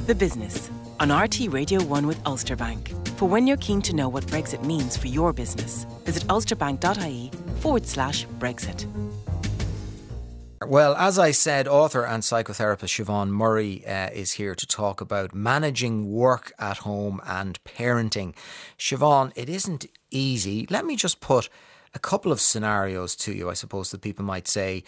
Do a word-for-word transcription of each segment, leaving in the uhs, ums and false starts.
The Business on R T Radio one with Ulster Bank. For when you're keen to know what Brexit means for your business, visit ulsterbank.ie forward slash Brexit. Well, as I said, author and psychotherapist Siobhan Murray uh, is here to talk about managing work at home and parenting. Siobhan, it isn't easy. Let me just put a couple of scenarios to you, I suppose, that people might say.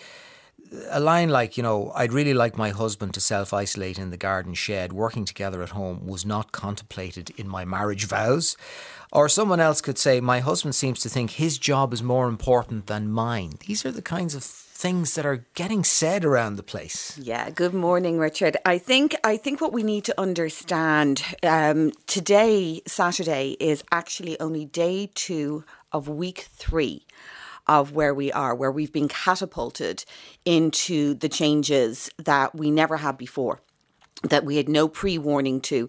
A line like, you know, I'd really like my husband to self-isolate in the garden shed. Working together at home was not contemplated in my marriage vows. Or someone else could say, my husband seems to think his job is more important than mine. These are the kinds of things that are getting said around the place. Yeah, good morning, Richard. I think I think what we need to understand, um, today, Saturday, is actually only day two of week three of where we are, where we've been catapulted into the changes that we never had before, that we had no pre-warning to.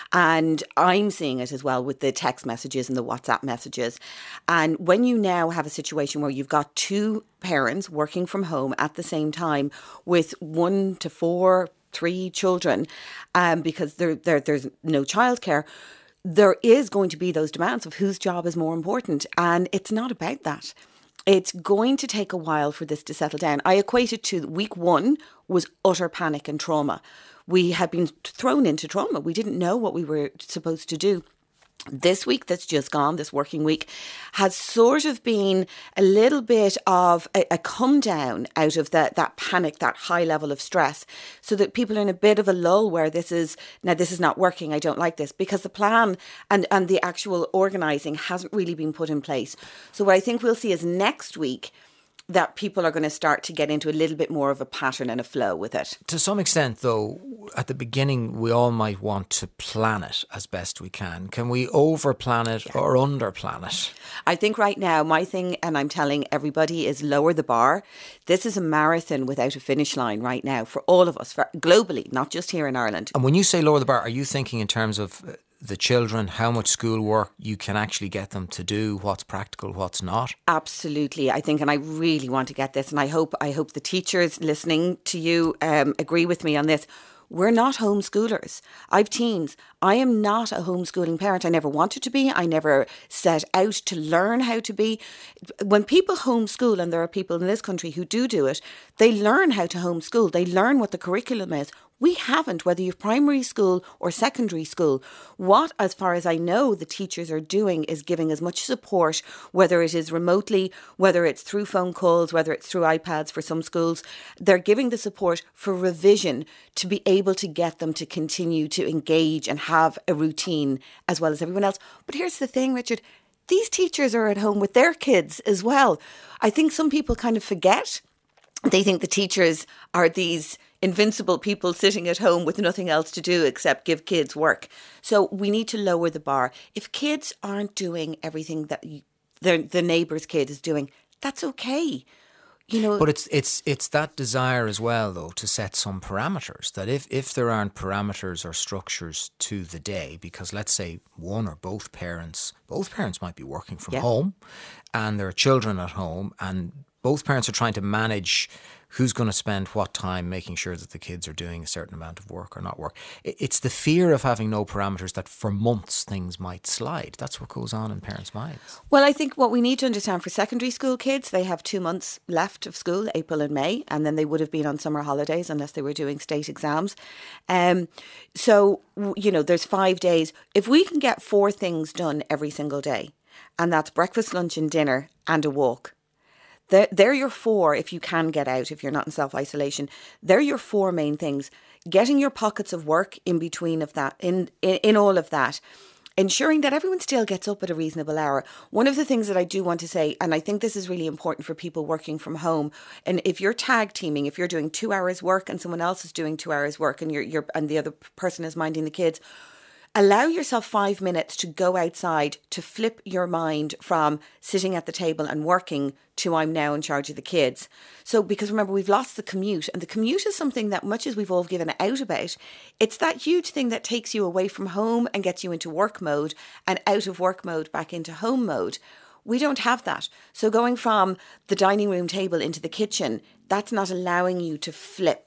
And I'm seeing it as well with the text messages and the WhatsApp messages. And when you now have a situation where you've got two parents working from home at the same time with one to four, three children, um, because there, there, there's no childcare, there is going to be those demands of whose job is more important. And it's not about that. It's going to take a while for this to settle down. I equate it to week one was utter panic and trauma. We had been thrown into trauma. We didn't know what we were supposed to do. This week that's just gone, this working week, has sort of been a little bit of a, a come down out of that that panic, that high level of stress, so that people are in a bit of a lull where this is, now this is not working, I don't like this, because the plan and, and the actual organising hasn't really been put in place. So what I think we'll see is next week that people are going to start to get into a little bit more of a pattern and a flow with it. To some extent, though, at the beginning, we all might want to plan it as best we can. Can we over-plan it yeah. or under-plan it? I think right now, my thing, and I'm telling everybody, is lower the bar. This is a marathon without a finish line right now for all of us, for, globally, not just here in Ireland. And when you say lower the bar, are you thinking in terms of the children, how much schoolwork you can actually get them to do, what's practical, what's not? Absolutely, I think, and I really want to get this, and I hope I hope the teachers listening to you um, agree with me on this. We're not homeschoolers. I've teens. I am not a homeschooling parent. I never wanted to be. I never set out to learn how to be. When people homeschool, and there are people in this country who do do it, they learn how to homeschool. They learn what the curriculum is. We haven't, whether you've primary school or secondary school. What, as far as I know, the teachers are doing is giving as much support, whether it is remotely, whether it's through phone calls, whether it's through iPads for some schools. They're giving the support for revision to be able to get them to continue to engage and have a routine as well as everyone else. But here's the thing, Richard, these teachers are at home with their kids as well. I think some people kind of forget. They think the teachers are these invincible people sitting at home with nothing else to do except give kids work. So we need to lower the bar. If kids aren't doing everything that you, the, the neighbour's kid is doing, that's okay. You know, but it's it's it's that desire as well, though, to set some parameters. That if, if there aren't parameters or structures to the day, because let's say one or both parents, both parents might be working from yeah. home, and there are children at home, and both parents are trying to manage who's going to spend what time making sure that the kids are doing a certain amount of work or not work. It's the fear of having no parameters that for months things might slide. That's what goes on in parents' minds. Well, I think what we need to understand for secondary school kids, they have two months left of school, April and May, and then they would have been on summer holidays unless they were doing state exams. Um, so, you know, there's five days. If we can get four things done every single day, and that's breakfast, lunch and dinner and a walk, They're, they're your four, if you can get out, if you're not in self-isolation. They're your four main things. Getting your pockets of work in between of that, in, in, in all of that. Ensuring that everyone still gets up at a reasonable hour. One of the things that I do want to say, and I think this is really important for people working from home, and if you're tag teaming, if you're doing two hours work and someone else is doing two hours work and you're, you're and the other person is minding the kids, allow yourself five minutes to go outside, to flip your mind from sitting at the table and working to I'm now in charge of the kids. So, because remember, we've lost the commute, and the commute is something that much as we've all given out about, it's that huge thing that takes you away from home and gets you into work mode and out of work mode back into home mode. We don't have that. So going from the dining room table into the kitchen, that's not allowing you to flip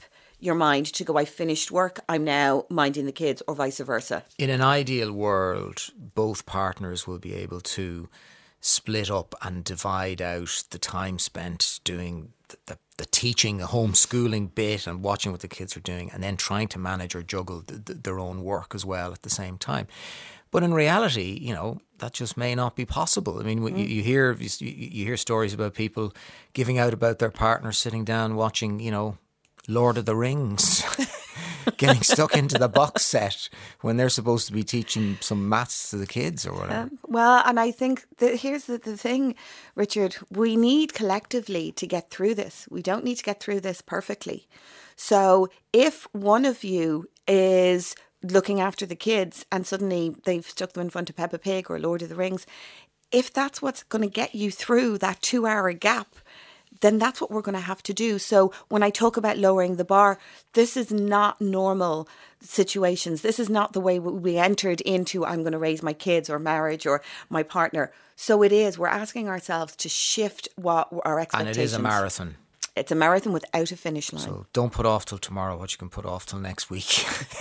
your mind to go, I finished work, I'm now minding the kids, or vice versa. In an ideal world, both partners will be able to split up and divide out the time spent doing the, the, the teaching, the homeschooling bit and watching what the kids are doing, and then trying to manage or juggle the, the, their own work as well at the same time. But in reality, you know, that just may not be possible. I mean, mm. you, you hear you, you hear stories about people giving out about their partners sitting down watching, you know, Lord of the Rings, getting stuck into the box set when they're supposed to be teaching some maths to the kids or whatever. Um, well, and I think that here's the, the thing, Richard, we need collectively to get through this. We don't need to get through this perfectly. So if one of you is looking after the kids and suddenly they've stuck them in front of Peppa Pig or Lord of the Rings, if that's what's going to get you through that two hour gap, then that's what we're going to have to do. So when I talk about lowering the bar, this is not normal situations. This is not the way we entered into, I'm going to raise my kids or marriage or my partner. So it is, we're asking ourselves to shift what our expectations. And it is a marathon. It's a marathon without a finish line. So don't put off till tomorrow what you can put off till next week.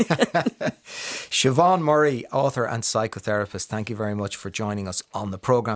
Siobhan Murray, author and psychotherapist, thank you very much for joining us on the programme.